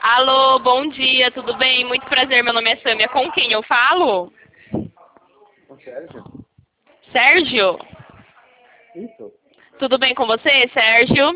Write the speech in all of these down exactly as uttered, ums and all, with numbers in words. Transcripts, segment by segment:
Alô, bom dia, tudo bem? Muito prazer, meu nome é Sâmia. Com quem eu falo? Com Sérgio? Sérgio? Isso. Tudo bem com você, Sérgio?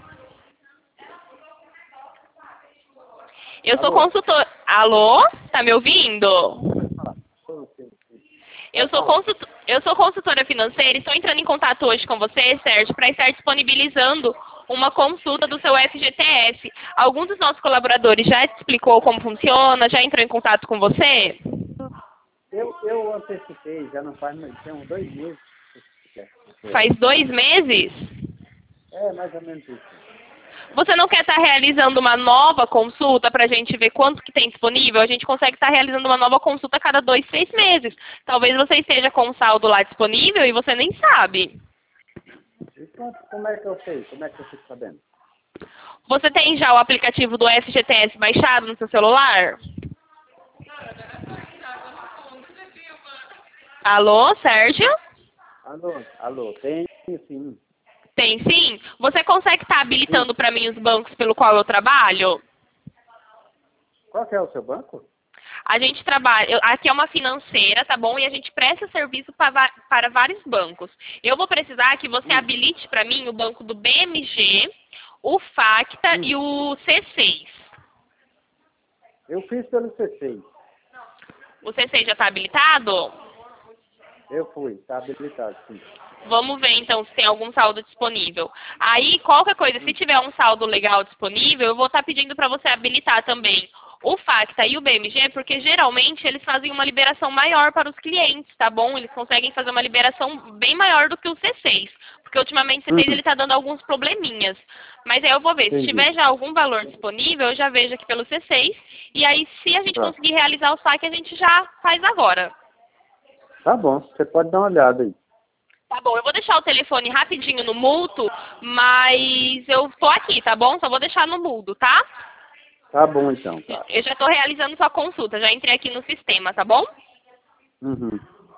Eu sou Alô? consultor... Alô? Tá me ouvindo? Pode falar. Sou sim, sim. Eu Pode sou, falar. consultor... eu sou consultora financeira e estou entrando em contato hoje com você, Sérgio, para estar disponibilizando uma consulta do seu F G T S. Algum dos nossos colaboradores já te explicou como funciona? Já entrou em contato com você? Eu, eu antecipei, já não faz mais, tem uns dois meses. Faz dois meses? É, mais ou menos isso. Você não quer estar realizando uma nova consulta para a gente ver quanto que tem disponível? A gente consegue estar realizando uma nova consulta a cada dois, seis meses. Talvez você esteja com o saldo lá disponível e você nem sabe. E quanto, como é que eu sei? Como é que eu fico sabendo? Você tem já o aplicativo do F G T S baixado no seu celular? Alô, Sérgio? Alô? Alô? Tem sim. Tem sim? Você consegue estar Sim. habilitando para mim os bancos pelo qual eu trabalho? Qual que é o seu banco? A gente trabalha, eu- aqui é uma financeira, tá bom? E a gente presta serviço para, va- para vários bancos. Eu vou precisar que você Hum. habilite para mim o banco do B M G, o Facta Hum. e o C seis. Eu fiz pelo C seis. O C seis já está habilitado? Eu fui, está habilitado, sim. Vamos ver então se tem algum saldo disponível. Aí, qualquer coisa, se Hum. tiver um saldo legal disponível, eu vou estar pedindo para você habilitar também o Facta e o B M G, porque geralmente eles fazem uma liberação maior para os clientes, tá bom? Eles conseguem fazer uma liberação bem maior do que o C seis, porque ultimamente o C seis Hum. ele está dando alguns probleminhas. Mas aí eu vou ver, se Entendi. tiver já algum valor disponível, eu já vejo aqui pelo C seis, e aí se a gente Tá. conseguir realizar o saque, a gente já faz agora. Tá bom, você pode dar uma olhada aí. Tá bom, eu vou deixar o telefone rapidinho no mudo, mas eu tô aqui, tá bom? Só vou deixar no mudo, tá? Tá bom então, tá. Eu já tô realizando sua consulta, já entrei aqui no sistema, tá bom? Uhum.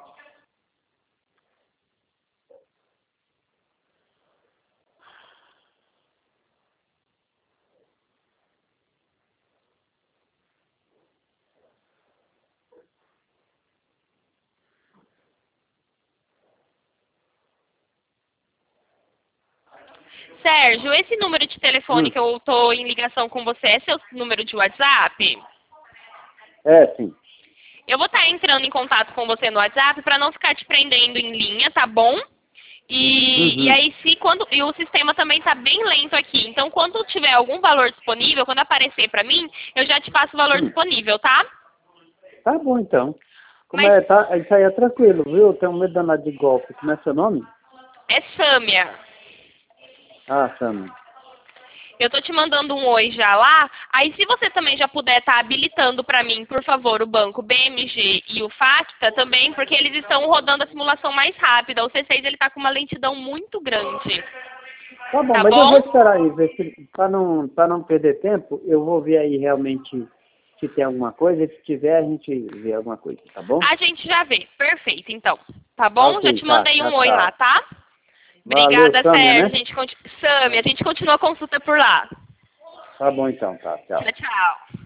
Sérgio, esse número de telefone Hum. que eu tô em ligação com você é seu número de WhatsApp? É, sim. Eu vou estar entrando em contato com você no WhatsApp para não ficar te prendendo em linha, tá bom? E, e Uhum. aí, se quando e o sistema também está bem lento aqui. Então, quando tiver algum valor disponível, quando aparecer para mim, eu já te passo o valor Hum. disponível, tá? Tá bom então. Como Mas é, tá, isso aí é tranquilo, viu? Eu tenho medo danado de golpe. Como é seu nome? é Sâmia. Ah, Sam. Eu tô te mandando um oi já lá. Aí, se você também já puder estar habilitando para mim, por favor, o banco B M G e o Facta também, porque eles estão rodando a simulação mais rápida. O C seis ele tá com uma lentidão muito grande. Tá bom, Tá mas eu bom? vou esperar aí, ver se, pra não, pra não perder tempo, eu vou ver aí realmente se tem alguma coisa, e se tiver a gente vê alguma coisa, tá bom? A gente já vê. Perfeito, então. Tá Ah, bom? Já ok, te tá, mandei tá, um oi lá, tchau. tá? Valeu, Obrigada, Sâmia, Sérgio. A né? gente continua... Sami, a gente continua a consulta por lá. Tá bom então, tá, tchau. Tchau, tchau.